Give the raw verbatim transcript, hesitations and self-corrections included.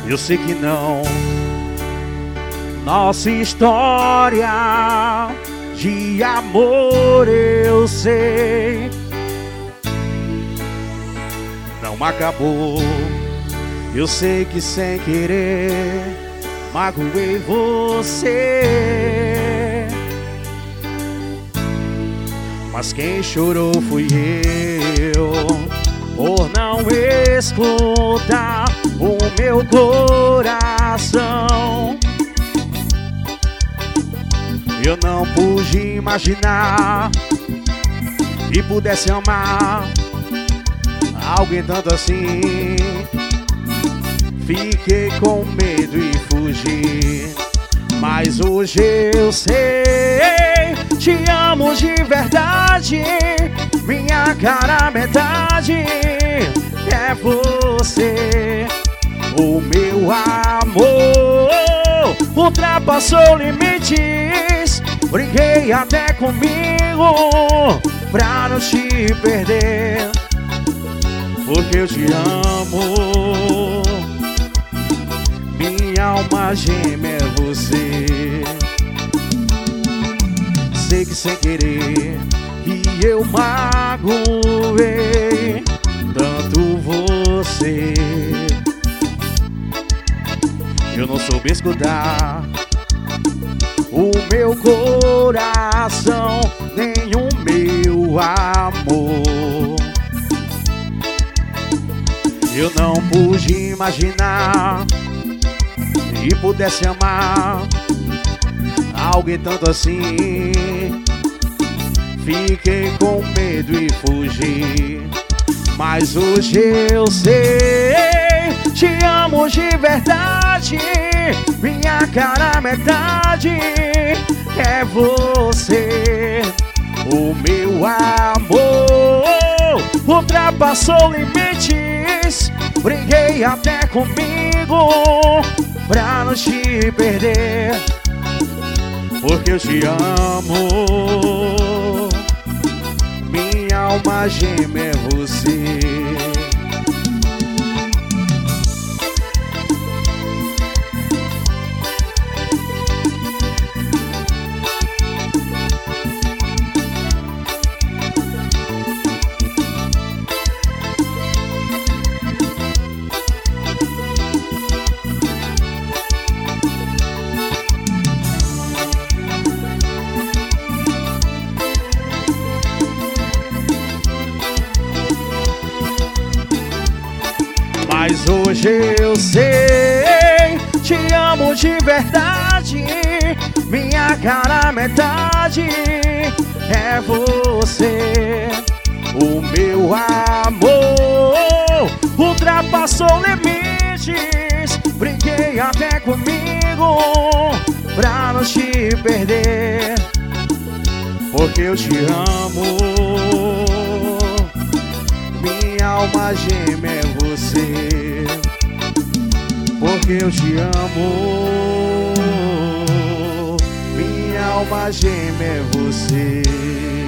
Eu sei que não. Nossa história de amor eu sei não acabou. Eu sei que sem querer magoei você, mas quem chorou fui eu, por não escutar o meu coração. Eu não pude imaginar que pudesse amar alguém tanto assim. Fiquei com medo e fugi, mas hoje eu sei, te amo de verdade. Minha cara metade é você. O meu amor ultrapassou limites, brinquei até comigo pra não te perder, porque eu te amo. Minha alma gêmea é você. Sei que sem querer que eu magoei tanto você. Eu não soube escutar o meu coração, nem o meu amor. Eu não pude imaginar que pudesse amar alguém tanto assim. Fiquei com medo e fugi, mas hoje eu sei, te amo de verdade. Minha cara metade é você. O meu amor ultrapassou limites, brinquei até comigo pra não te perder, porque eu te amo. Minha alma gêmea é você. Mas hoje eu sei, te amo de verdade. Minha cara metade é você. O meu amor ultrapassou limites, brinquei até comigo pra não te perder, porque eu te amo. Minha alma gêmea é você, porque eu te amo. Minha alma gêmea é você.